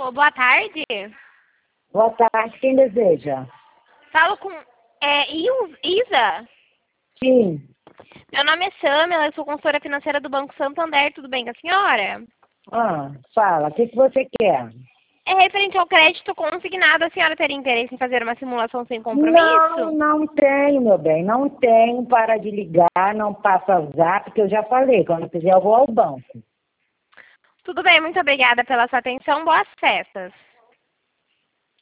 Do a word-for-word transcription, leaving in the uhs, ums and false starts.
Alô, boa tarde. Boa tarde, quem deseja? Falo com é, Il- Isa. Sim. Meu nome é Samela, eu sou consultora financeira do Banco Santander, tudo bem com a senhora? Ah, fala, o que, que você quer? É referente ao crédito consignado, a senhora teria interesse em fazer uma simulação sem Não, compromisso? não tenho, meu bem, não tenho. Para de ligar, não passa zap, que eu já falei, quando quiser eu vou ao banco. Tudo bem, muito obrigada pela sua atenção, boas festas.